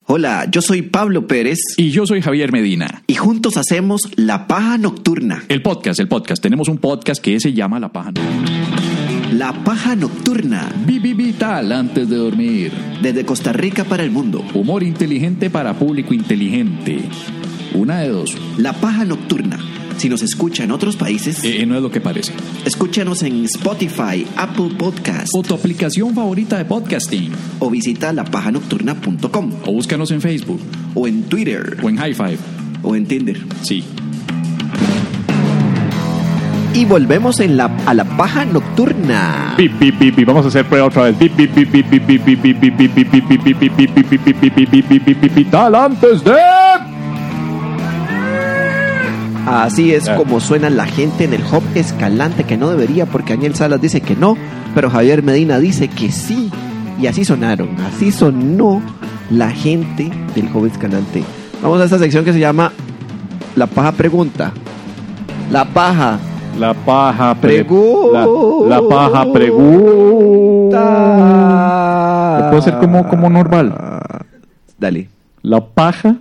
Hola, yo soy Pablo Pérez. Y yo soy Javier Medina. Y juntos hacemos La Paja Nocturna. El podcast. Tenemos un podcast que se llama La Paja Nocturna. La Paja Nocturna. Vital antes de dormir. Desde Costa Rica para el mundo. Humor inteligente para público inteligente. Una de dos. La Paja Nocturna. Si nos escucha en otros países, no es lo que parece. Escúchanos en Spotify, Apple Podcast o tu aplicación favorita de podcasting. O visita lapajanocturna.com. O búscanos en Facebook. O en Twitter. O en Hi5. O en Tinder. Sí. Y volvemos a la Paja Nocturna. Vamos a hacer prueba otra vez. Vital antes de... Así es como suena la gente en el Hub Escalante, que no debería porque Daniel Salas dice que no, pero Javier Medina dice que sí. Y así sonaron, así sonó la gente del Hub Escalante. Vamos a esta sección que se llama La Paja Pregunta. La Paja Pregunta. La Paja Pregunta. ¿Te puedo hacer como normal? Dale. La Paja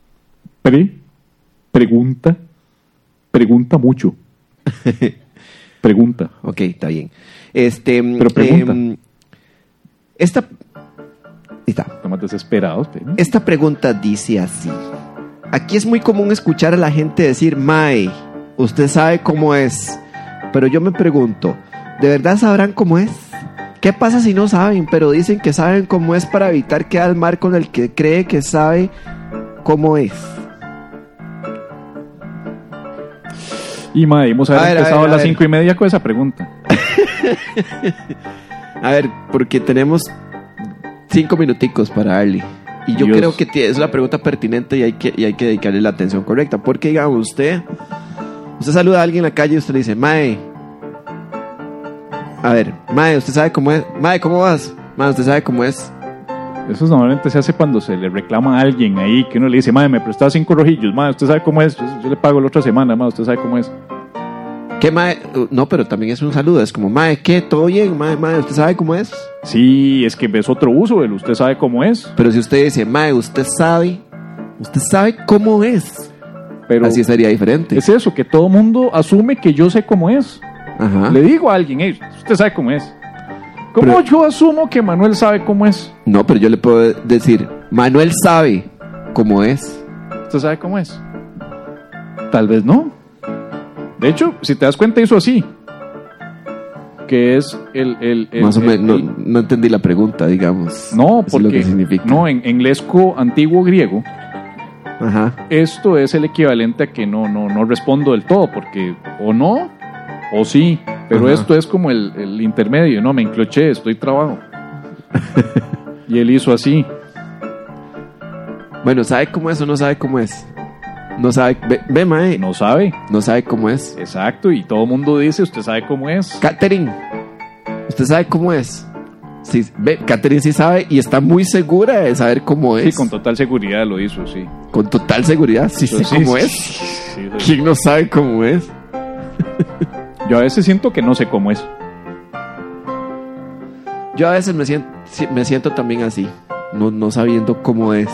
Pregunta mucho. Pregunta. Ok, está bien. Pero pregunta. Estamos desesperados. Esta pregunta dice así. Aquí es muy común escuchar a la gente decir, Mae, usted sabe cómo es. Pero yo me pregunto, ¿de verdad sabrán cómo es? ¿Qué pasa si no saben, pero dicen que saben cómo es para evitar quedar mal con el que cree que sabe cómo es? Y madre, hemos empezado a las 5:30 con esa pregunta. A ver, porque tenemos 5 minuticos para darle. Y yo creo que es una pregunta pertinente y hay que dedicarle la atención correcta. Porque, digamos, usted saluda a alguien en la calle y usted le dice, Mae, a ver, Mae, ¿usted sabe cómo es? Mae, ¿cómo vas? Mae, ¿usted sabe cómo es? Eso normalmente se hace cuando se le reclama a alguien ahí, que uno le dice, Mae, me prestaba 5 rojillos, Mae, ¿usted sabe cómo es? Yo le pago la otra semana, Mae, ¿usted sabe cómo es? ¿Qué, Mae? No, pero también es un saludo, es como, Mae, ¿qué? ¿Todo bien? Mae, ¿usted sabe cómo es? Sí, es que es otro uso, ¿usted sabe cómo es? Pero si usted dice, Mae, ¿usted sabe cómo es? Pero así sería diferente. Es eso, que todo mundo asume que yo sé cómo es. Ajá. Le digo a alguien, hey, ¿usted sabe cómo es? ¿Cómo yo asumo que Manuel sabe cómo es? No, pero yo le puedo decir, Manuel sabe cómo es. ¿Usted sabe cómo es? Tal vez no. De hecho, si te das cuenta, hizo así. Que es más o menos, no entendí la pregunta, digamos. No, porque no, en lesco antiguo griego. Ajá. Esto es el equivalente a que no respondo del todo, porque o no, o sí. Pero esto es como el intermedio, no, me encloché, estoy trabado. Y él hizo así. Bueno, ¿sabe cómo es o no sabe cómo es? No sabe, ve Mae. No sabe. No sabe cómo es. Exacto, y todo el mundo dice, ¿usted sabe cómo es? Catherine, ¿usted sabe cómo es? Sí, ve, Catherine sí sabe y está muy segura de saber cómo es. Sí, con total seguridad lo hizo, sí. Con total seguridad, sí sé cómo es. Sí, ¿quién no sabe cómo es? Yo a veces siento que no sé cómo es. Yo a veces me siento también así, no sabiendo cómo es.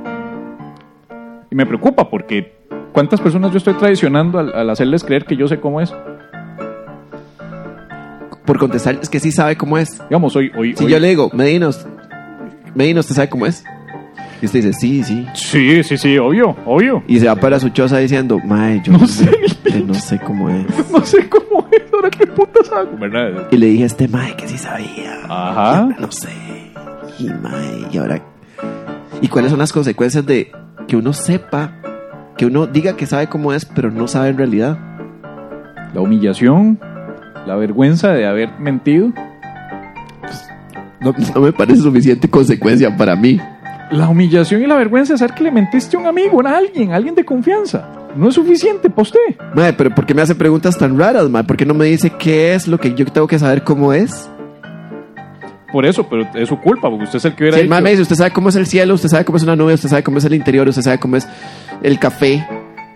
Y me preocupa porque ¿cuántas personas yo estoy traicionando al hacerles creer que yo sé cómo es? Por contestar, es que sí sabe cómo es. Digamos, hoy yo le digo, Medina, ¿usted sabe cómo es? Y usted dice, sí. Sí, obvio. Y se va para su choza diciendo, Mae, yo no sé cómo es. No sé cómo es, ahora qué putas hago, ¿verdad? Y le dije a este Mae que sí sabía. Ajá. No sé. Y Mae, y ahora... ¿Y cuáles son las consecuencias de que uno sepa, que uno diga que sabe cómo es, pero no sabe en realidad? La humillación, la vergüenza de haber mentido. No me parece suficiente consecuencia para mí. La humillación y la vergüenza de saber que le mentiste a un amigo, a alguien de confianza. No es suficiente para usted. Mae, pero ¿por qué me hace preguntas tan raras, mae? ¿Por qué no me dice qué es lo que yo tengo que saber cómo es? Por eso, pero es su culpa, porque usted es el que hubiera dicho. El mae me dice, usted sabe cómo es el cielo, usted sabe cómo es una nube, usted sabe cómo es el interior, usted sabe cómo es el café.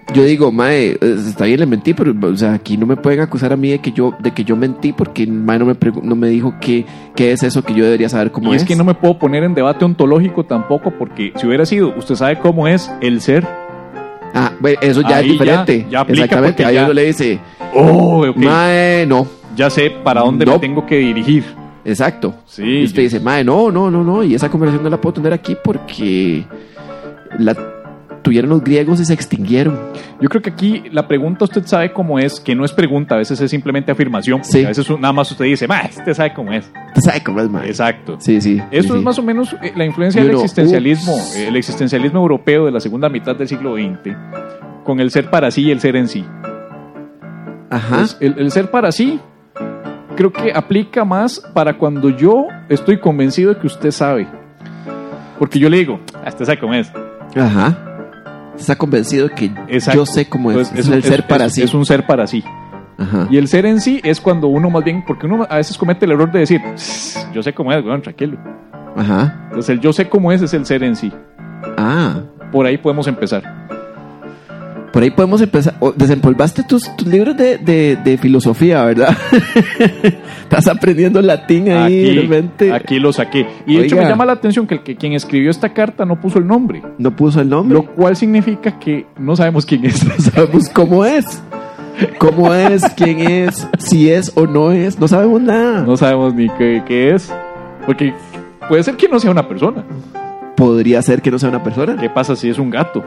Yo digo, mae, está bien, le mentí, pero o sea, aquí no me pueden acusar a mí de que yo mentí porque mae no me dijo qué es eso que yo debería saber cómo Y es. es que no me puedo poner en debate ontológico tampoco, porque si hubiera sido, usted sabe cómo es el ser. Ah, bueno, eso ya Ahí es diferente. ya aplica, exactamente, porque ahí ya- uno le dice, Ok. mae, no. Ya sé para dónde No. me tengo que dirigir. Exacto. Sí. Y usted dice, mae, no, y esa conversación no la puedo tener aquí porque la tuvieron los griegos y se extinguieron. Yo creo que aquí la pregunta usted sabe cómo es, que no es pregunta, a veces es simplemente afirmación. porque Sí. A veces nada más usted dice, usted sabe cómo es. ¿Usted sabe cómo es, mae? Exacto. Sí, sí. Eso sí, es más o menos la influencia Y del uno, existencialismo, ups. el existencialismo europeo de la segunda mitad del siglo XX, con el ser para sí y el ser en sí. Ajá. Pues, el ser para sí creo que aplica más para cuando yo estoy convencido de que usted sabe. Porque yo le digo, usted sabe cómo es. Ajá. Está convencido de que Exacto. yo sé cómo es. Pues Es el ser para sí. Es un ser para sí. Ajá. Y el ser en sí es cuando uno más bien, porque uno a veces comete el error de decir, yo sé cómo es, bueno, tranquilo. Ajá. Entonces el yo sé cómo es el ser en sí. Ah. Por ahí podemos empezar. Por ahí podemos empezar. Desempolvaste tus libros de filosofía, ¿verdad? Estás aprendiendo latín ahí, de repente. Aquí lo saqué. Y de hecho Oiga. me llama la atención que quien escribió esta carta no puso el nombre. No puso el nombre. Lo cual significa que no sabemos quién es. Sabemos cómo es. ¿Cómo es? ¿Quién es? Si es o no es. No sabemos nada. No sabemos ni qué es. Porque puede ser que no sea una persona. Podría ser que no sea una persona. ¿Qué pasa si es un gato?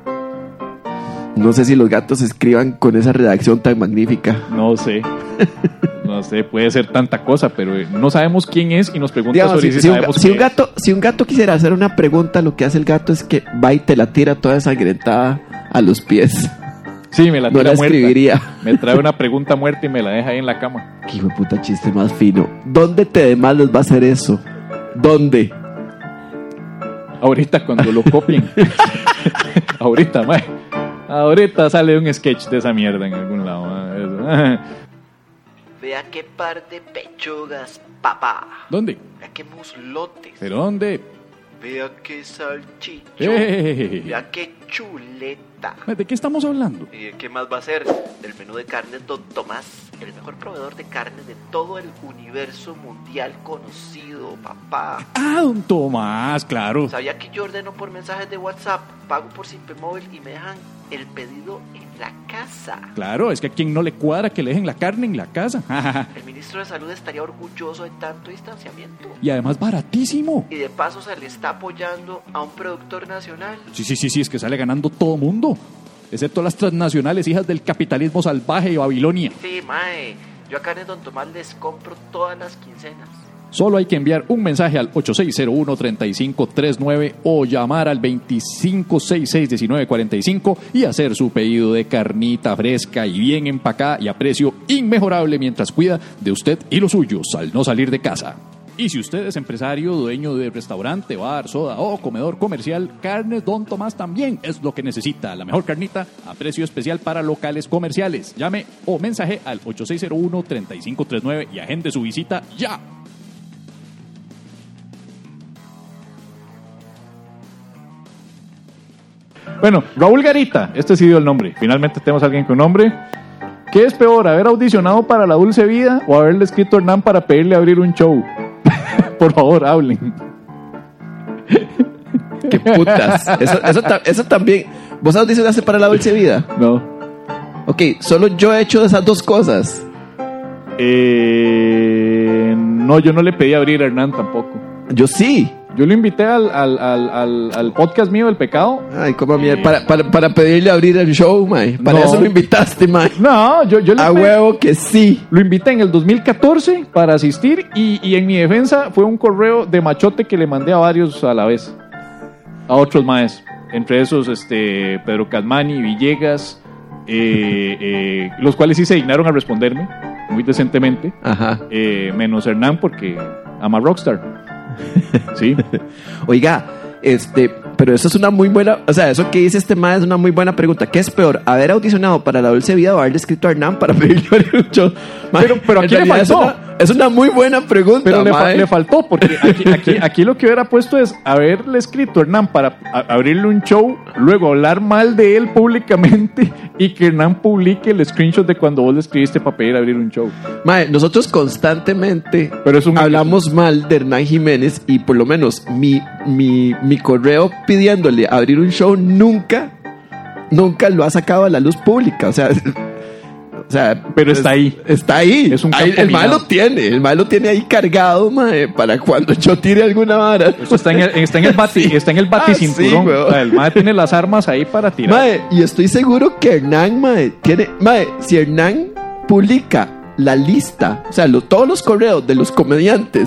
No sé si los gatos escriban con esa redacción tan magnífica. No sé. No sé, puede ser tanta cosa, pero no sabemos quién es y nos pregunta Digamos, sobre si sabemos si qué es. si un gato quisiera hacer una pregunta, lo que hace el gato es que va y te la tira toda ensangrentada a los pies. Sí, me la No tira la muerta. escribiría. Me trae una pregunta muerta y me la deja ahí en la cama. Qué hijo de puta chiste más fino. ¿Dónde te demás les va a hacer eso? ¿Dónde? Ahorita cuando lo copien. Ahorita, mae. Ahorita sale un sketch de esa mierda en algún lado. Mae. Vea qué par de pechugas, papá. ¿Dónde? Vea qué muslotes. ¿Pero dónde? Vea qué salchicho. Vea qué chuleta. ¿De qué estamos hablando? ¿Y qué más va a ser? Del menú de carnes Don Tomás, el mejor proveedor de carnes de todo el universo mundial conocido, papá. Ah, don Tomás, claro. ¿Sabía que yo ordeno por mensajes de WhatsApp, pago por Simpe Móvil y me dejan el pedido en la casa? Claro, es que a quien no le cuadra que le dejen la carne en la casa. El ministro de Salud estaría orgulloso de tanto distanciamiento. Y además baratísimo. Y de paso se le está apoyando a un productor nacional. Sí, es que sale ganando todo mundo. Excepto las transnacionales, hijas del capitalismo salvaje y Babilonia. Sí, mae. Yo a Carnes Don Tomás les compro todas las quincenas. Solo hay que enviar un mensaje al 8601-3539 o llamar al 2566-1945 y hacer su pedido de carnita fresca y bien empacada y a precio inmejorable mientras cuida de usted y los suyos al no salir de casa. Y si usted es empresario, dueño de restaurante, bar, soda o comedor comercial, Carnes Don Tomás también es lo que necesita. La mejor carnita a precio especial para locales comerciales. Llame o mensaje al 8601-3539 y agende su visita ya. Bueno, Raúl Garita, este sí dio el nombre. Finalmente tenemos a alguien con nombre. ¿Qué es peor, haber audicionado para La Dulce Vida o haberle escrito a Hernán para pedirle abrir un show? Por favor, hablen. Qué putas. Eso también. ¿Vos audicionaste para La Dulce Vida? No. Ok, solo yo he hecho esas dos cosas. No, yo no le pedí abrir a Hernán tampoco. Yo sí. Yo lo invité al podcast mío, El Pecado. Ay, como mierda. Para pedirle abrir el show, mae. Para No. eso lo invitaste, mae. No, yo le A huevo que sí. Lo invité en el 2014 para asistir y en mi defensa fue un correo de machote que le mandé a varios a la vez. A otros maes. Entre esos, Pedro Casmani, Villegas, los cuales sí se dignaron a responderme muy decentemente. Ajá. Menos Hernán porque ama Rockstar. Sí. Oiga, pero eso es una muy buena, o sea, eso que dice este mae es una muy buena pregunta. ¿Qué es peor, haber audicionado para La Dulce Vida o haberle escrito a Hernán para pedirle abrir un show? Mae, Pero ¿a en quién le realidad faltó? Es una muy buena pregunta, Pero mae. le faltó, porque aquí lo que hubiera puesto es haberle escrito a Hernán para abrirle un show, luego hablar mal de él públicamente y que Hernán publique el screenshot de cuando vos le escribiste para pedir abrir un show. Mae, nosotros constantemente Pero es un- hablamos mal de Hernán Jiménez y por lo menos mi correo pidiéndole abrir un show nunca lo ha sacado a la luz pública. O sea, Pero está ahí. Está ahí. Es un Ahí, campo el mae minado. el mae lo tiene ahí cargado, mae, para cuando yo tire alguna vara. Eso está en el baticinturón. Ah, sí, weón. O sea, el mae tiene las armas ahí para tirar. Mae, y estoy seguro que Hernán, si Hernán publica la lista, o sea, todos los correos de los comediantes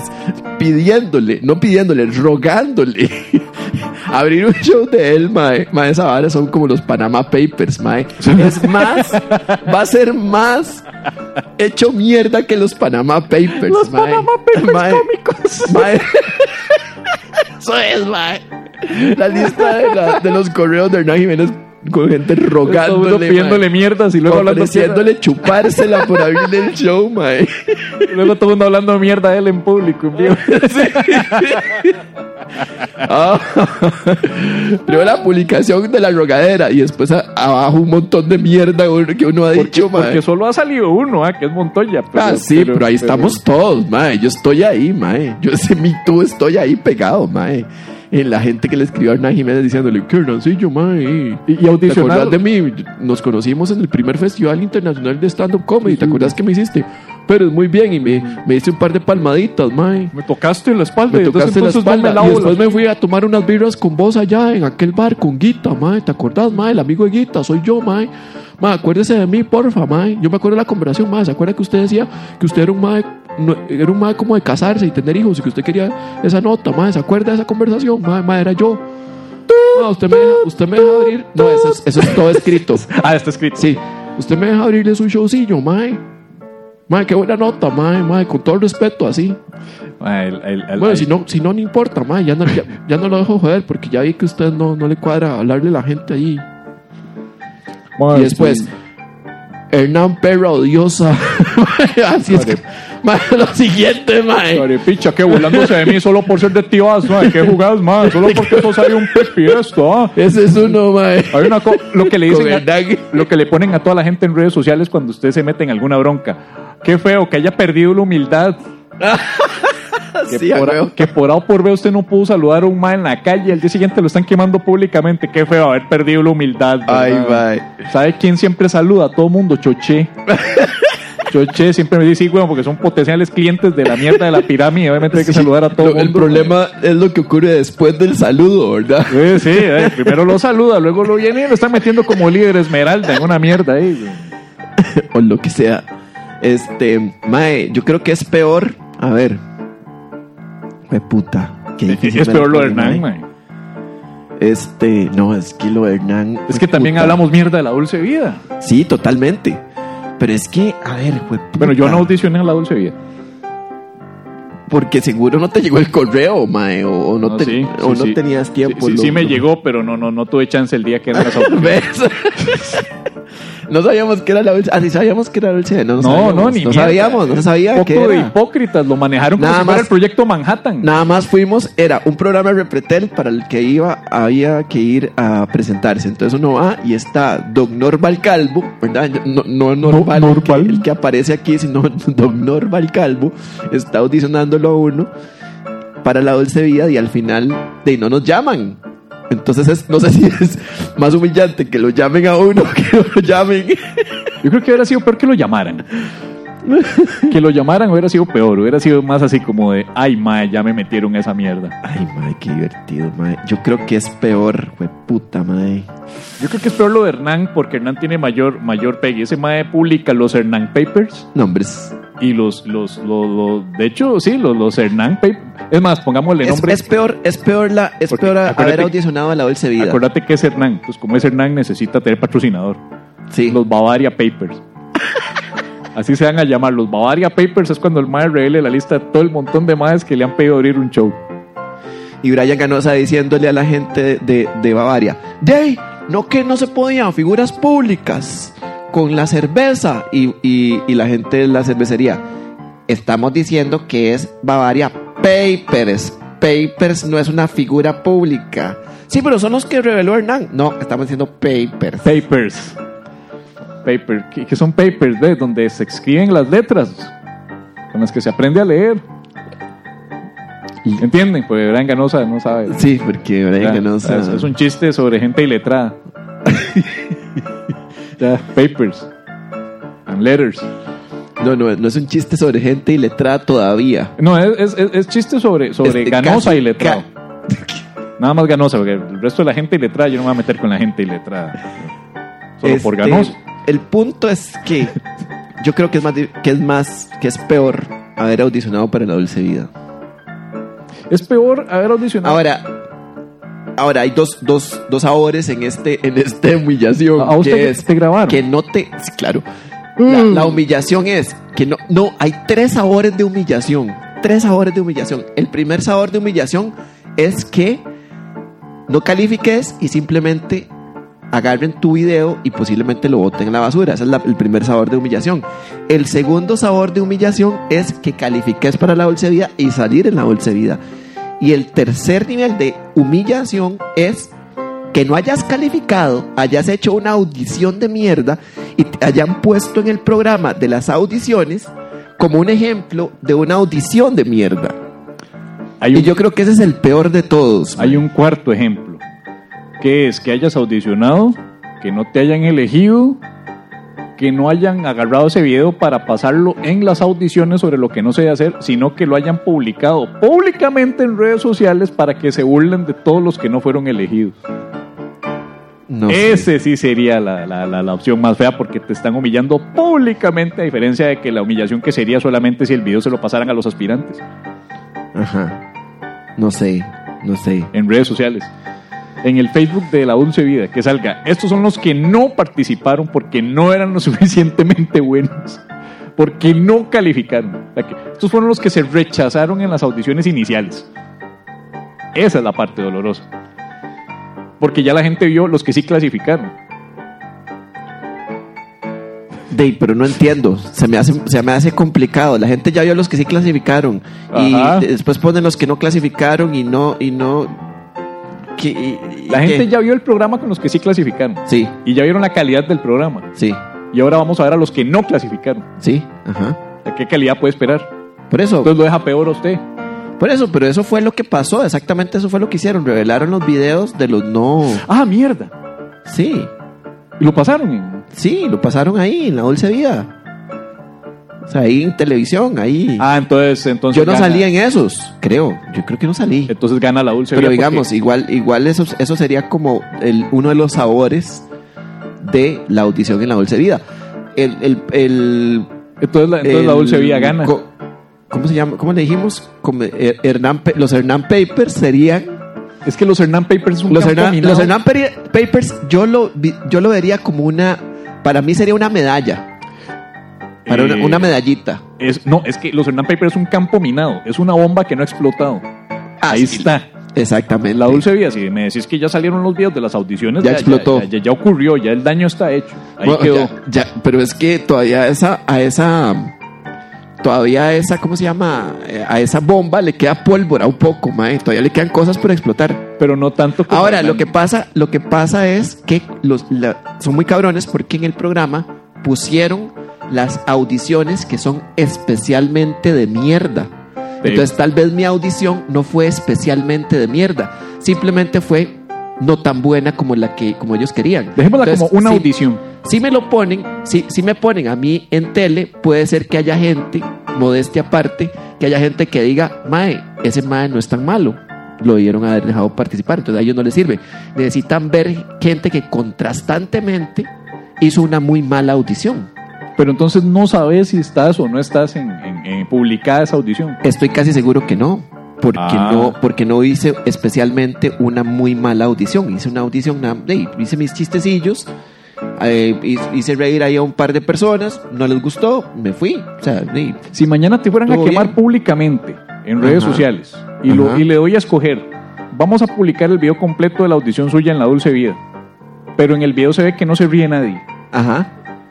rogándole abrir un show de él, mae, esa vara son como los Panama Papers, mae. Es más, va a ser más hecho mierda que los Panama Papers, Los mae. Panama Papers Mae, cómicos. mae. Eso es, mae. La lista de los correos de Hernán Jiménez con gente Todo el mundo rogándole, pidiéndole mae, mierdas y luego hablando ofreciéndole chupársela por abrirle el show, mae. luego todo el mundo hablando mierda de él en público, en vivo. Ah. Primero la publicación de la rogadera y después abajo un montón de mierda que uno ha dicho, mae. Porque solo ha salido uno, que es Montoya. Pero ahí estamos todos, mae. Yo estoy ahí, mae. Yo ese Me Too estoy ahí pegado, mae. En la gente que le escribió a Hernán Jiménez diciéndole, que Hernancillo, mae. Y ¿Te audicionado. acuerdas de mí? Nos conocimos en el primer Festival Internacional de Stand-Up Comedy. ¿Te acuerdas que me hiciste? Pero es muy bien y me hice un par de palmaditas, mae. Me tocaste en la espalda. Me y tocaste la entonces espalda me y lavo después me fui a tomar unas birras con vos allá en aquel bar con Guita, mae. ¿Te acordás, mae? El amigo de Guita, soy yo, mae. Mae, acuérdese de mí, porfa, mae. Yo me acuerdo de la conversación, mae. ¿Se acuerda que usted decía que usted era un mae, era un mae como de casarse y tener hijos y que usted quería esa nota, mae? ¿Se acuerda de esa conversación? Mae, mae, era yo. No, usted me deja abrir. No, eso es todo escrito. Está escrito. Sí, usted me deja abrirle su showcillo, mae. Mae, qué buena nota, mae, con todo el respeto, así. Bueno, si no importa, mae, ya no lo dejo joder, porque ya vi que a usted no le cuadra hablarle a la gente ahí. Y después, Hernán Perra odiosa. Así es que, mae, lo siguiente, mae. Picha, que burlándose de mí solo por ser de Tibás, mae. ¿Qué jugás, mae? Solo porque sos ahí un pepi esto, ah. Ese es uno, mae. Hay una lo que le Con dicen, Hernán. lo que le ponen a toda la gente en redes sociales cuando usted se mete en alguna bronca. Qué feo que haya perdido la humildad. Sí, a huevo. Que por A o por B usted no pudo saludar a un mae en la calle, al día siguiente lo están quemando públicamente. Qué feo haber perdido la humildad, ¿verdad? Ay, mae. ¿Sabe quién siempre saluda? A todo mundo, Choché. Choché siempre me dice, sí, bueno, porque son potenciales clientes de la mierda de la pirámide. Obviamente hay que saludar a todo El mundo. problema es lo que ocurre después del saludo, ¿verdad? Sí, primero lo saluda, luego lo viene y lo están metiendo como líder Esmeralda en una mierda ahí. O lo que sea. Mae, yo creo que es peor. A ver. Fue puta. Qué difícil Es me peor la lo de pone, Hernán, mae. mae. No, es que lo de Hernán. Es que también puta. hablamos mierda de la dulce vida. Sí, totalmente. Pero es que, a ver, fue puta. Bueno, yo no audicioné en la dulce vida. Porque seguro no te llegó el correo, mae. O no, Sí, tenías tiempo. Sí, me llegó, pero no tuve chance el día que era las ¿Ves? No sabíamos que era la dulce. Ah, sí sabíamos que era la dulce. No sabíamos, no sabía poco que de era. hipócritas, lo manejaron como Nada si fuera más- el proyecto Manhattan. Nada más fuimos, era un programa de Repretel para el que había que ir a presentarse. Entonces uno va y está Don Norval Calvo, ¿verdad? No Norval, Norval. el que aparece aquí, sino Don Norval Calvo, está audicionándolo a uno para la dulce vida y al final no nos llaman. Entonces no sé si es más humillante que lo llamen a uno que lo llamen. Yo creo que hubiera sido peor que lo llamaran. Que lo llamaran hubiera sido peor, hubiera sido más así como de, ay, mae, ya me metieron esa mierda. Ay, mae, qué divertido, mae. Yo creo que es peor, güey, puta, mae. Yo creo que es peor lo de Hernán, porque Hernán tiene mayor pegue. Ese mae publica los Hernán Papers Nombres. y los de hecho, sí, los Hernán Papers. Es más, pongámosle nombre. Es peor Porque haber acuérdate- audicionado a la dulce vida. Acuérdate que es Hernán. Pues como es Hernán, necesita tener patrocinador. Sí. Los Bavaria Papers. Así se van a llamar. Los Bavaria Papers es cuando el mae revele la lista de todo el montón de maes que le han pedido abrir un show. Y Brian Ganosa diciéndole a la gente de Bavaria, no que no se podían figuras públicas con la cerveza y la gente de la cervecería. estamos diciendo que es Bavaria Papers. Papers no es una figura pública. Sí, pero son los que reveló Hernán. No, estamos diciendo papers. Papers. ¿Qué son papers? ¿Ves? Donde se escriben las letras con las que se aprende a leer. ¿Entienden? Porque Brian Ganosa no sabe. Sí, porque Brian Ganosa... Es un chiste sobre gente iletrada. Ya, papers and letters. No es un chiste sobre gente iletrada todavía. No, es chiste sobre Ganosa y letrado. Nada más Ganosa, porque el resto de la gente iletrada yo no me voy a meter con la gente iletrada. Solo por Ganosa. El punto es que yo creo que es peor haber audicionado para La Dulce Vida. Es peor haber audicionado. Ahora hay dos sabores en esta humillación. ¿A usted te grabaron? Que no te... Sí, claro. La humillación es que no, hay 3 sabores de humillación. 3 sabores de humillación. El primer sabor de humillación es que no califiques y simplemente agarren tu video y posiblemente lo boten en la basura. Ese es el primer sabor de humillación. El segundo sabor de humillación es que califiques para La Dulce Vida y salir en La Dulce Vida. Y el tercer nivel de humillación es que no hayas calificado, hayas hecho una audición de mierda y te hayan puesto en el programa de las audiciones como un ejemplo de una audición de mierda. Y yo creo que ese es el peor de todos. Hay un cuarto ejemplo, que es que hayas audicionado, que no te hayan elegido, que no hayan agarrado ese video para pasarlo en las audiciones sobre lo que no se debe hacer, sino que lo hayan publicado públicamente en redes sociales para que se burlen de todos los que no fueron elegidos. No Ese sí sería la opción más fea, porque te están humillando públicamente, a diferencia de que la humillación que sería solamente si el video se lo pasaran a los aspirantes. Ajá. No sé. En redes sociales. En el Facebook de La Dulce Vida, que salga: estos son los que no participaron porque no eran lo suficientemente buenos, porque no calificaron. O sea, que estos fueron los que se rechazaron en las audiciones iniciales. Esa es la parte dolorosa, porque ya la gente vio los que sí clasificaron. Pero no entiendo, se me hace complicado. La gente ya vio los que sí clasificaron. Ajá. Y después ponen los que no clasificaron y no la gente ya vio el programa con los que sí clasificaron. Sí. Y ya vieron la calidad del programa. Sí. Y ahora vamos a ver a los que no clasificaron. Sí, ajá. ¿A qué calidad puede esperar? Por eso. Entonces lo deja peor a usted. Por eso, pero eso fue lo que pasó. Exactamente eso fue lo que hicieron. Revelaron los videos de los no... ¡Ah, mierda! Sí. ¿Y lo pasaron? Sí, lo pasaron ahí, en La Dulce Vida. O sea, ahí en televisión, ahí. Ah, entonces yo no salí en esos, creo. Yo creo que no salí. Entonces gana La Dulce Vida. Pero digamos, igual eso sería como uno de los sabores de la audición en La Dulce Vida. Entonces La Dulce Vida gana. ¿Cómo se llama? ¿Cómo le dijimos? Los Hernán Papers serían... Es que los Hernán Papers es un los Hernán Papers yo lo vería como una... Para mí sería una medalla. Para una medallita. Es que los Hernán Papers es un campo minado. Es una bomba que no ha explotado. Ahí sí está. Exactamente. La Dulce Vida, si me decís que ya salieron los videos de las audiciones, ya explotó. Ya ocurrió, ya el daño está hecho. Ahí quedó. Pero es que todavía ¿cómo se llama? A esa bomba le queda pólvora un poco, mae. Todavía le quedan cosas por explotar. Pero no tanto como... Ahora, lo que pasa es que son muy cabrones porque en el programa pusieron las audiciones que son especialmente de mierda. Sí. Entonces tal vez mi audición no fue especialmente de mierda, simplemente fue no tan buena como ellos querían. Dejémosla como una audición. Si me lo ponen, si me ponen a mí en tele, puede ser que haya gente, modestia aparte, que haya gente que diga: mae, ese mae no es tan malo, lo debieron haber dejado participar. Entonces a ellos no les sirve. Necesitan ver gente que contrastantemente hizo una muy mala audición. Pero entonces no sabes si estás o no estás en publicada esa audición. Estoy casi seguro que no. Porque no hice especialmente una muy mala audición. Hice una audición, hice mis chistecillos, hice reír ahí a un par de personas, no les gustó, me fui. O sea, si mañana te fueran a quemar bien públicamente en redes sociales y le doy a escoger: vamos a publicar el video completo de la audición suya en La Dulce Vida, pero en el video se ve que no se ríe nadie. Ajá.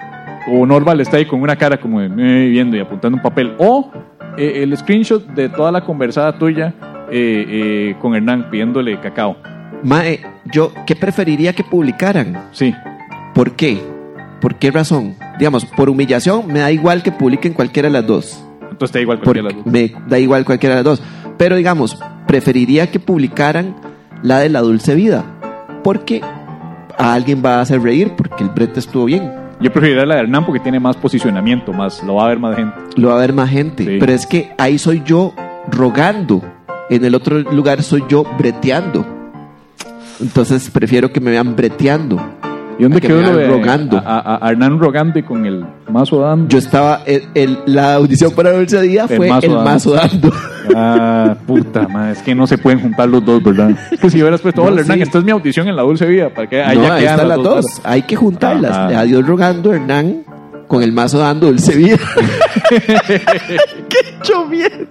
o Norval está ahí con una cara como de viendo y apuntando un papel, o el screenshot de toda la conversada tuya con Hernán pidiéndole cacao. Mae, yo, ¿qué preferiría que publicaran? Sí. ¿Por qué? ¿Por qué razón? Digamos, por humillación me da igual que publiquen cualquiera de las dos. Entonces te da igual cualquiera de las dos. Me da igual cualquiera de las dos. Pero digamos, preferiría que publicaran la de La Dulce Vida. Porque a alguien va a hacer reír, porque el brete estuvo bien. Yo preferiría la de Hernán porque tiene más posicionamiento, lo va a ver más gente. Lo va a ver más gente. Sí. Pero es que ahí soy yo rogando. En el otro lugar soy yo breteando. Entonces prefiero que me vean breteando. ¿Y dónde que quedó me lo de rogando? A Hernán rogando y con el mazo dando? Yo estaba, la audición para Dulce Día fue el mazo dando. Ah, puta madre, es que no se pueden juntar los dos, ¿verdad? Es que si hubieras puesto, No, hola Hernán, sí. esta es mi audición en la Dulce Vida, para que No, ahí están las dos. Hay que juntarlas. Ajá. Adiós rogando, Hernán, con el mazo dando Dulce Vida. ¡Qué hecho bien!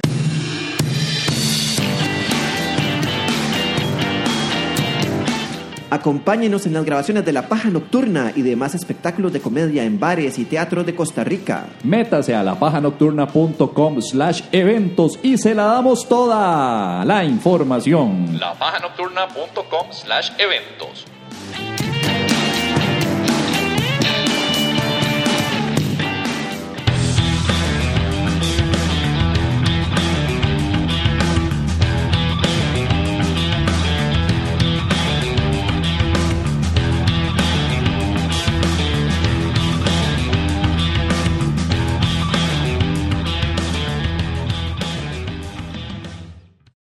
Acompáñenos en las grabaciones de La Paja Nocturna y demás espectáculos de comedia en bares y teatros de Costa Rica. Métase a lapajanocturna.com/eventos y se la damos toda la información. lapajanocturna.com/eventos